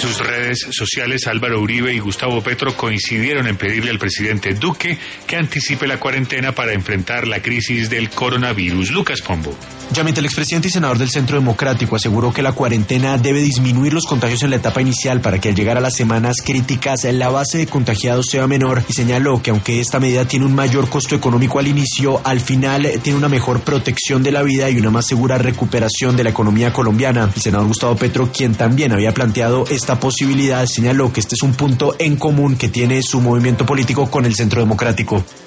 sus redes sociales, Álvaro Uribe y Gustavo Petro coincidieron en pedirle al presidente Duque que anticipe la cuarentena para enfrentar la crisis del coronavirus. Lucas Pombo. Yamit, el expresidente y senador del Centro Democrático, aseguró que la cuarentena debe disminuir los contagios en la etapa inicial para que al llegar a las semanas críticas la base de contagiados sea menor, y señaló que aunque esta medida tiene un mayor costo económico al inicio, al final tiene una mejor protección de la vida y una más segura recuperación de la economía colombiana. El senador Gustavo Petro, quien también había planteado esta posibilidad, señaló que este es un punto en común que tiene su movimiento político con el Centro Democrático.